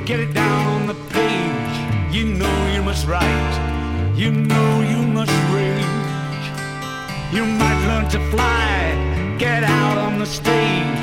Get it down on the page. You know you must write. You know you must rage. You might learn to fly. Get out on the stage.